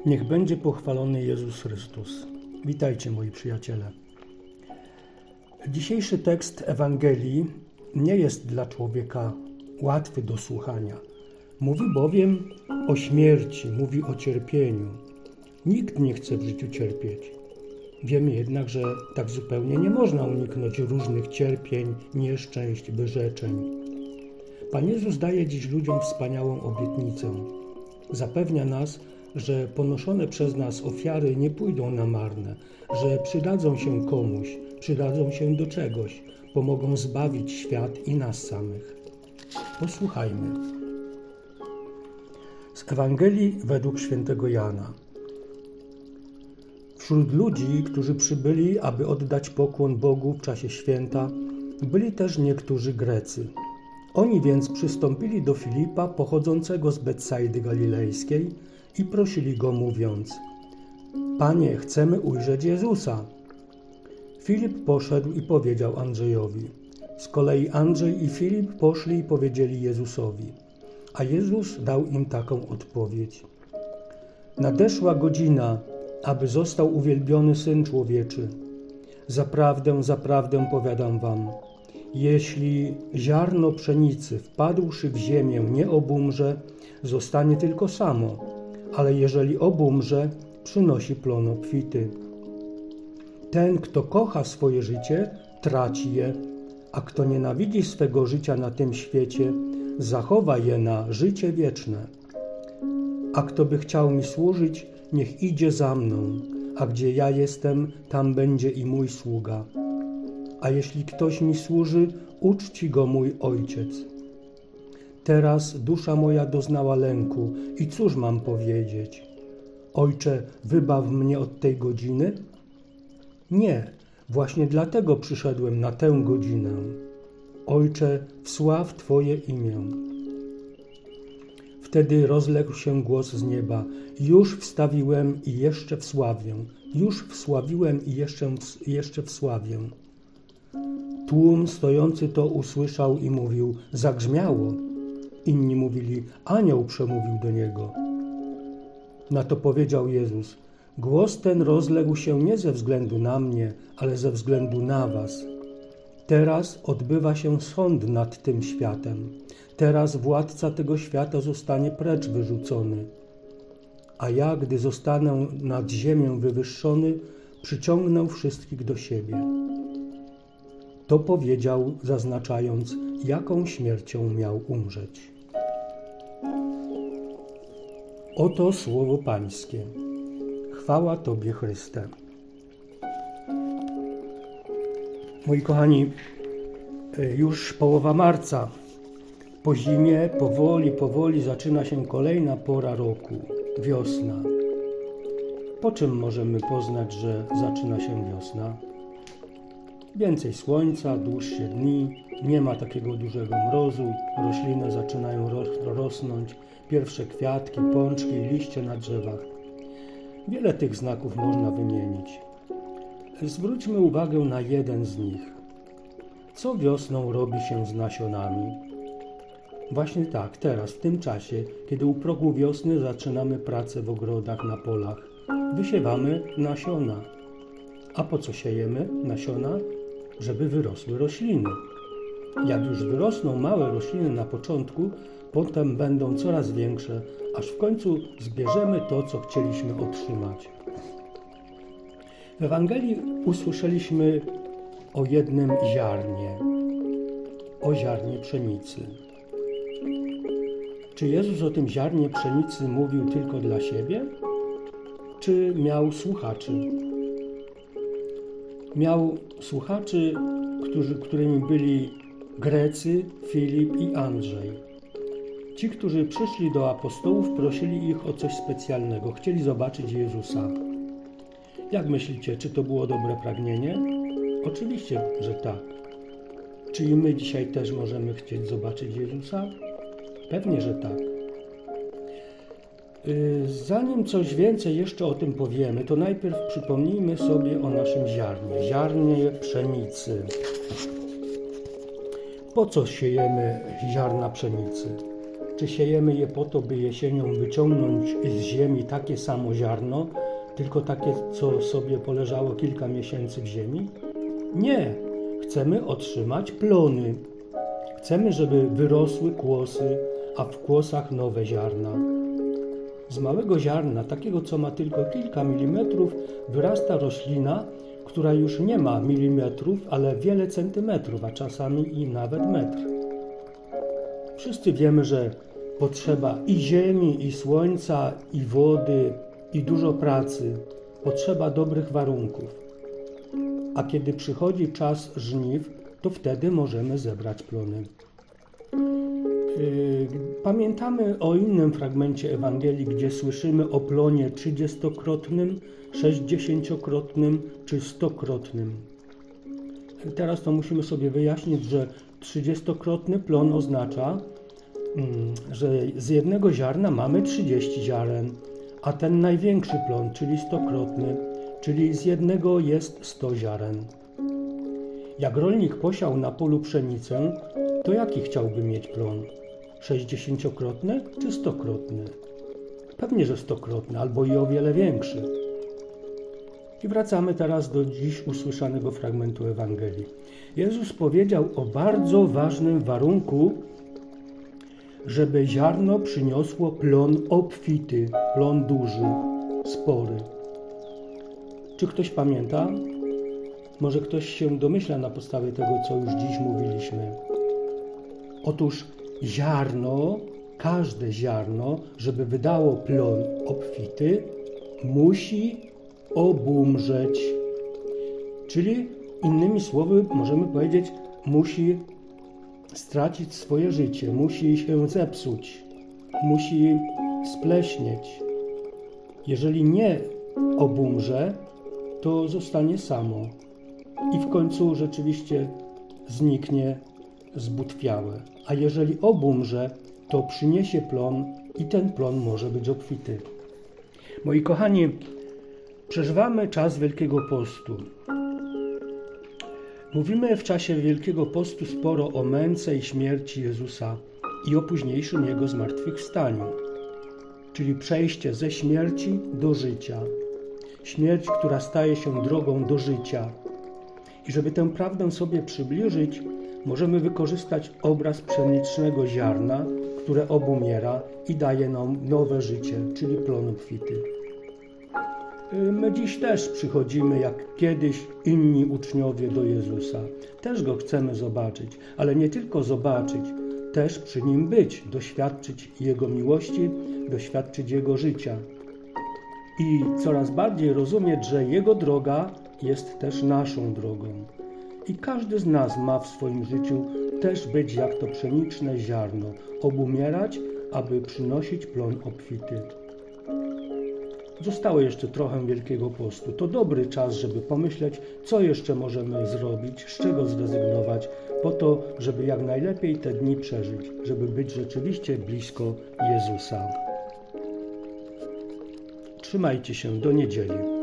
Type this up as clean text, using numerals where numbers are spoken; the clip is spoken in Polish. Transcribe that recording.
Niech będzie pochwalony Jezus Chrystus. Witajcie, moi przyjaciele. Dzisiejszy tekst Ewangelii nie jest dla człowieka łatwy do słuchania. Mówi bowiem o śmierci, mówi o cierpieniu. Nikt nie chce w życiu cierpieć. Wiemy jednak, że tak zupełnie nie można uniknąć różnych cierpień, nieszczęść, wyrzeczeń. Pan Jezus daje dziś ludziom wspaniałą obietnicę. Zapewnia nas, że ponoszone przez nas ofiary nie pójdą na marne, że przydadzą się komuś, przydadzą się do czegoś, pomogą zbawić świat i nas samych. Posłuchajmy. Z Ewangelii według świętego Jana. Wśród ludzi, którzy przybyli, aby oddać pokłon Bogu w czasie święta, byli też niektórzy Grecy. Oni więc przystąpili do Filipa, pochodzącego z Betsaidy Galilejskiej, i prosili go, mówiąc: Panie, chcemy ujrzeć Jezusa. Filip poszedł i powiedział Andrzejowi. Z kolei Andrzej i Filip poszli i powiedzieli Jezusowi. A Jezus dał im taką odpowiedź. Nadeszła godzina, aby został uwielbiony Syn Człowieczy. Zaprawdę, zaprawdę powiadam wam, jeśli ziarno pszenicy wpadłszy w ziemię nie obumrze, zostanie tylko samo, ale jeżeli obumrze, przynosi plon obfity. Ten, kto kocha swoje życie, traci je, a kto nienawidzi swego życia na tym świecie, zachowa je na życie wieczne. A kto by chciał mi służyć, niech idzie za mną, a gdzie ja jestem, tam będzie i mój sługa. A jeśli ktoś mi służy, uczci go mój Ojciec. Teraz dusza moja doznała lęku i cóż mam powiedzieć? Ojcze, wybaw mnie od tej godziny? Nie, właśnie dlatego przyszedłem na tę godzinę. Ojcze, wsław Twoje imię. Wtedy rozległ się głos z nieba. Już wstawiłem i jeszcze wsławię. Już wsławiłem i jeszcze wsławię. Tłum stojący to usłyszał i mówił: zagrzmiało. Inni mówili: anioł przemówił do niego. Na to powiedział Jezus: głos ten rozległ się nie ze względu na mnie, ale ze względu na was. Teraz odbywa się sąd nad tym światem. Teraz władca tego świata zostanie precz wyrzucony. A ja, gdy zostanę nad ziemię wywyższony, przyciągnę wszystkich do siebie. To powiedział, zaznaczając, jaką śmiercią miał umrzeć. Oto słowo Pańskie. Chwała Tobie, Chryste. Moi kochani, już połowa marca. Po zimie powoli zaczyna się kolejna pora roku, wiosna. Po czym możemy poznać, że zaczyna się wiosna? Więcej słońca, dłuższe dni, nie ma takiego dużego mrozu, rośliny zaczynają rosnąć, pierwsze kwiatki, pączki, liście na drzewach. Wiele tych znaków można wymienić. Zwróćmy uwagę na jeden z nich. Co wiosną robi się z nasionami? Właśnie tak, teraz, w tym czasie, kiedy u progu wiosny zaczynamy pracę w ogrodach, na polach. Wysiewamy nasiona. A po co siejemy nasiona? Żeby wyrosły rośliny. Jak już wyrosną małe rośliny na początku, potem będą coraz większe, aż w końcu zbierzemy to, co chcieliśmy otrzymać. W Ewangelii usłyszeliśmy o jednym ziarnie, o ziarnie pszenicy. Czy Jezus o tym ziarnie pszenicy mówił tylko dla siebie? Czy miał słuchaczy? Miał słuchaczy, którymi byli Grecy, Filip i Andrzej. Ci, którzy przyszli do apostołów, prosili ich o coś specjalnego. Chcieli zobaczyć Jezusa. Jak myślicie, czy to było dobre pragnienie? Oczywiście, że tak. Czy i my dzisiaj też możemy chcieć zobaczyć Jezusa? Pewnie, że tak. Zanim coś więcej jeszcze o tym powiemy, to najpierw przypomnijmy sobie o naszym ziarnie pszenicy. Po co siejemy ziarna pszenicy? Czy siejemy je po to, by jesienią wyciągnąć z ziemi takie samo ziarno, tylko takie, co sobie poleżało kilka miesięcy w ziemi? Nie. Chcemy otrzymać plony. Chcemy, żeby wyrosły kłosy, a w kłosach nowe ziarna. Z małego ziarna, takiego co ma tylko kilka milimetrów, wyrasta roślina, która już nie ma milimetrów, ale wiele centymetrów, a czasami i nawet metr. Wszyscy wiemy, że potrzeba i ziemi, i słońca, i wody, i dużo pracy. Potrzeba dobrych warunków. A kiedy przychodzi czas żniw, to wtedy możemy zebrać plony. Pamiętamy o innym fragmencie Ewangelii, gdzie słyszymy o plonie 30-krotnym, 60-krotnym czy 100-krotnym. Teraz to musimy sobie wyjaśnić, że 30-krotny plon oznacza, że z jednego ziarna mamy 30 ziaren, a ten największy plon, czyli 100-krotny, czyli z jednego jest 100 ziaren. Jak rolnik posiał na polu pszenicę, to jaki chciałby mieć plon? 60-krotny czy 100-krotny? Pewnie, że 100-krotny, albo i o wiele większy. I wracamy teraz do dziś usłyszanego fragmentu Ewangelii. Jezus powiedział o bardzo ważnym warunku, żeby ziarno przyniosło plon obfity, plon duży, spory. Czy ktoś pamięta? Może ktoś się domyśla na podstawie tego, co już dziś mówiliśmy. Otóż ziarno, każde ziarno, żeby wydało plon obfity, musi obumrzeć. Czyli innymi słowy możemy powiedzieć, musi stracić swoje życie, musi się zepsuć, musi spleśnieć. Jeżeli nie obumrze, to zostanie samo i w końcu rzeczywiście zniknie zbutwiałe. A jeżeli obumrze, to przyniesie plon i ten plon może być obfity. Moi kochani, przeżywamy czas Wielkiego Postu. Mówimy w czasie Wielkiego Postu sporo o męce i śmierci Jezusa i o późniejszym Jego zmartwychwstaniu, czyli przejście ze śmierci do życia. Śmierć, która staje się drogą do życia. I żeby tę prawdę sobie przybliżyć, możemy wykorzystać obraz pszenicznego ziarna, które obumiera i daje nam nowe życie, czyli plon obfity. My dziś też przychodzimy, jak kiedyś inni uczniowie, do Jezusa. Też Go chcemy zobaczyć, ale nie tylko zobaczyć, też przy Nim być, doświadczyć Jego miłości, doświadczyć Jego życia. I coraz bardziej rozumieć, że Jego droga jest też naszą drogą. I każdy z nas ma w swoim życiu też być jak to pszeniczne ziarno, obumierać, aby przynosić plon obfity. Zostało jeszcze trochę Wielkiego Postu. To dobry czas, żeby pomyśleć, co jeszcze możemy zrobić, z czego zrezygnować, po to, żeby jak najlepiej te dni przeżyć, żeby być rzeczywiście blisko Jezusa. Trzymajcie się, do niedzieli.